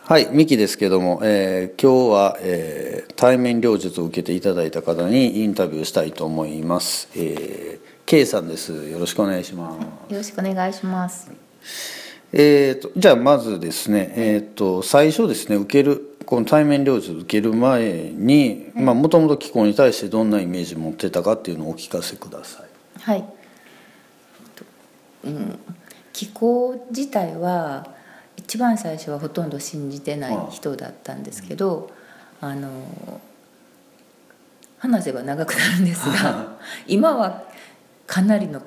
はい、ミキですけども、今日は、対面療術を受けていただいた方にインタビューしたいと思います。K さんです。よろしくお願いします。 よろしくお願いします。 じゃあまずですね、最初ですね、この対面療術を受ける前に、もともと気候に対してどんなイメージを持ってたかっていうのをお聞かせください。 はい。気候自体は一番最初はほとんど信じてない人だったんですけど、話せば長くなるんですが今はかなりの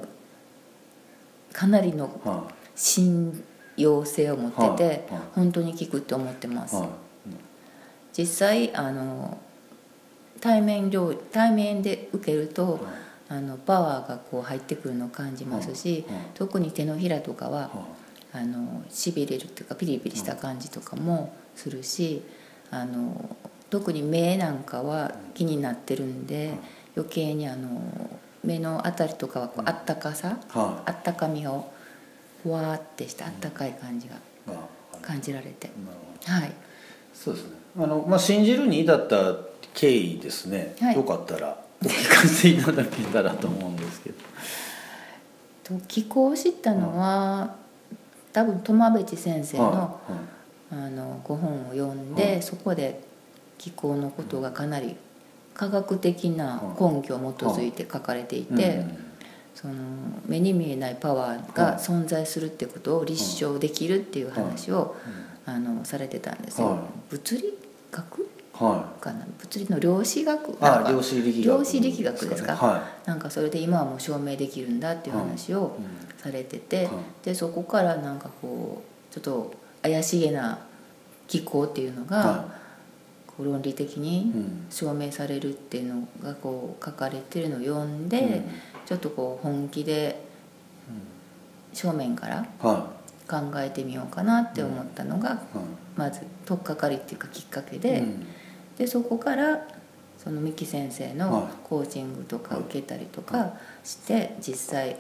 信用性を持ってて、本当に効くと思ってます。実際対面で受けるとパワーがこう入ってくるのを感じますし、特に手のひらとかはしびれるというかピリピリした感じとかもするし、特に目なんかは気になってるんで、余計に目のあたりとかはこうあったかみをふわーってしたあったかい感じが感じられて、はい、 そうですね。信じるに至った経緯ですね、よかったらお聞かせいただけたらと思うんですけど。 気候を知ったのは、多分苫米地先生の、ご本を読んで、そこで気候のことがかなり科学的な根拠を基づいて書かれていて、その目に見えないパワーが存在するってことを立証できるっていう話をされてたんですよ。物理学かな、物理の量子力ですか、なんかそれで今はもう証明できるんだっていう話をされてて、でそこからなんかこうちょっと怪しげな気候っていうのが論理的に証明されるっていうのがこう書かれてるのを読んで、ちょっとこう本気で正面から考えてみようかなって思ったのがまず取っかかりっていうかきっかけで、でそこからその三木先生のコーチングとか受けたりとかして実際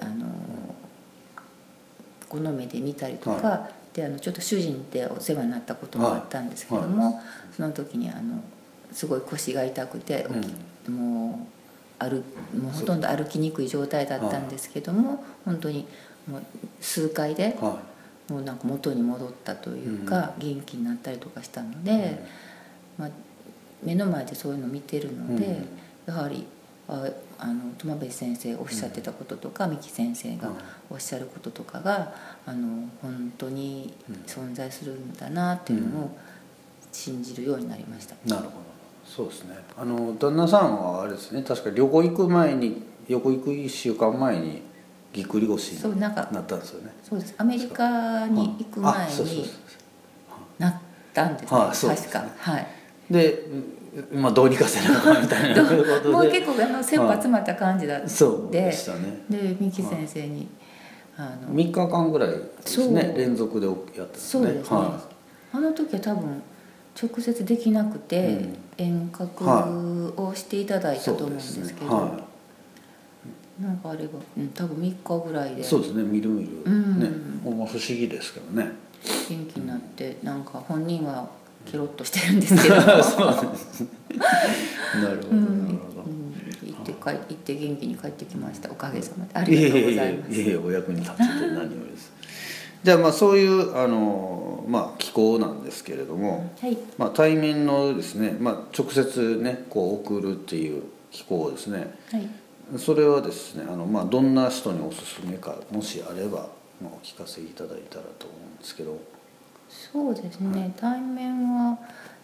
この目で見たりとかで、ちょっと主人ってお世話になったこともあったんですけども、その時にすごい腰が痛くて、もうほとんど歩きにくい状態だったんですけども、本当にもう数回でもうなんか元に戻ったというか、元気になったりとかしたので、目の前でそういうのを見てるので、やはり苫米先生おっしゃってたこととか、三木先生がおっしゃることとかが本当に存在するんだなっていうのを信じるようになりました。 なるほど、そうですね。旦那さんはあれですね、確か旅行行く1週間前にぎっくり腰になったんですよね。 そうです。アメリカに行く前になったんですね、確か。はい。 で、どうにかせなあかんみたいなことでもう結構切羽詰まった感じだって、 そうでしたね。 で三木先生に 3日間ぐらいですね、連続でやったんですね。 そうですね。あの時は多分直接できなくて、遠隔をしていただいたと思うんですけど、なんかあれば、多分3日ぐらいで、 そうですね、みるみるね、不思議ですけどね、 元気になって、なんか本人はケロッとしてるんですけどそうですなるほど、 行って元気に帰ってきました。おかげさまでありがとうございます。 お役に立てて何よりです。じゃあそういう気候なんですけれども、対面のですね、直接ねこう送るっていう気候ですね、それはですねどんな人におすすめか、もしあればお聞かせいただいたらと思うんですけど。 そうですね、対面は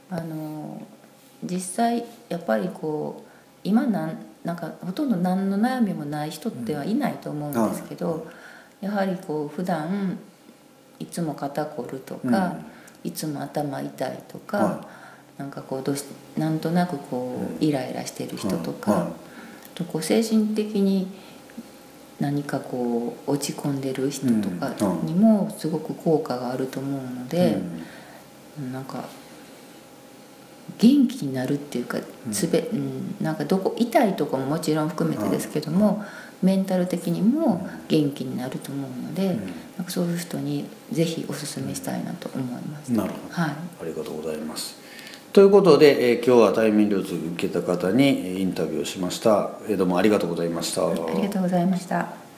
実際やっぱりこう今なんかほとんど何の悩みもない人ってはいないと思うんですけど、やはりこう普段いつも肩こるとか、いつも頭痛いとか、なんかこうなんとなくこうイライラしてる人とか、とこう精神的に何かこう落ち込んでる人とかにもすごく効果があると思うので、なんか元気になるっていうか、なんか痛いとこももちろん含めてですけども、 メンタル的にも元気になると思うので、なんかそういう人にぜひおすすめしたいなと思います。 なるほど、 はい、 ありがとうございます。ということで、今日は対面療養受けた方にインタビューをしました。どうもありがとうございました。 ありがとうございました。